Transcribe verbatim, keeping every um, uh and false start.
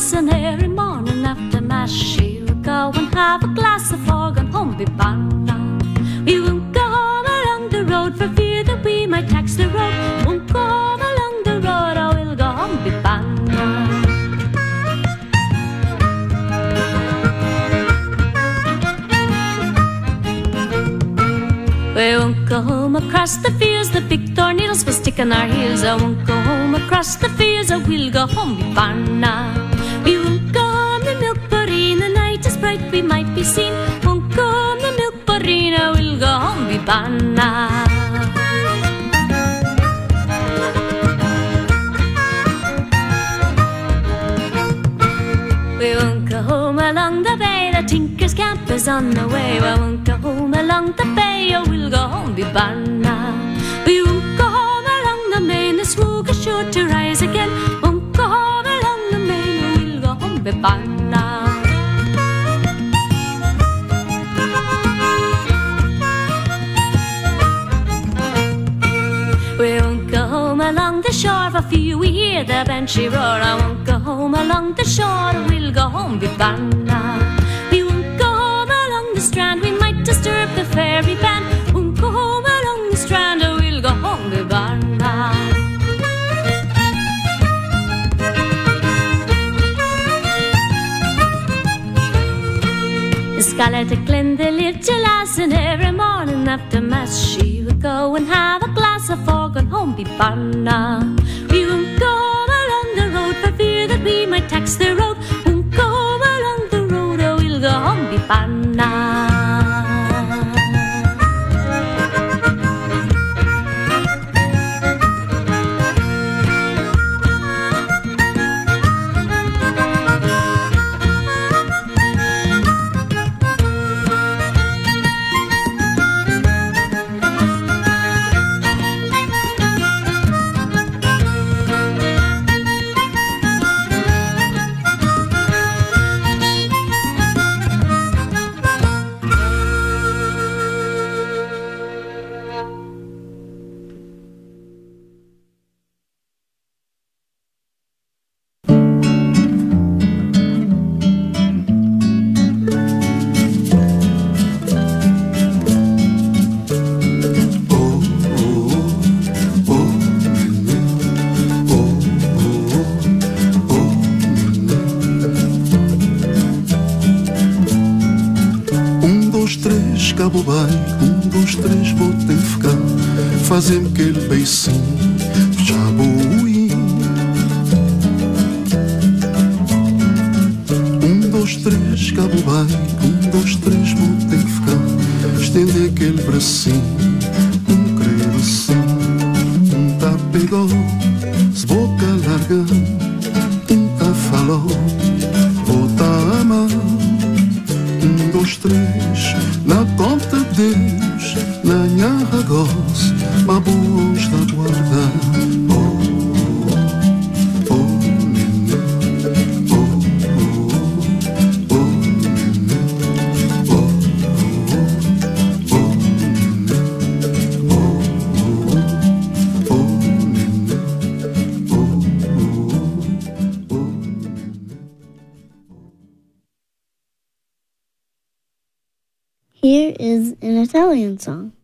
mass, and every morning after mass she would go and have a glass of fog and home be banna. We won't go home along the road for fear that we might tax the road. Won't go home along the road, I will go home be banna. We won't go home across the fields, the big tornadoes will stick on our heels. I won't go home across the fields, I will go home be banna. We won't go home the milk bureen, the night is bright, we might be seen. Won't go home the milk bureen, I will go home be banna. We won't go home along the bay, the Tinker's camp is on the way. I won't go home along the bay, I will go home be banna. We won't go home along the main, the swoog is sure to rise again. Won't go home along the main, I will go home be banna. We won't go home along the shore, for fear we hear the banshee roar. I won't go home along the shore, we'll go home be banna. We won't go home along the strand, we might disturb the fairy band. Won't go home along the strand, we'll go home be banna. Scarlet Glenda lived to last, and every morning after mass she would go and have a glass of fog and home be banna. We won't go home along the road for fear that we might tax the road. Won't go home along the road, or we'll go home be banna. Cabo bem, um, dois, três, vou ter que ficar. Fazem-me aquele beicinho, já vou ir. Um, dois, três, cabo bem, um, dois, três, vou ter que ficar. Estender aquele bracinho, um querer assim. Um tá pegou, se boca larga. Um tá falou, vou tá amar. Um, dois, três, na conta de Deus, na minha goz, mas boas da guarda. Oh, oh, oh, nenê. Oh, oh, oh, nenê. Oh, oh, oh, nenê. Oh, oh, oh, nenê. Oh, oh, oh, nenê. Here is an Italian song.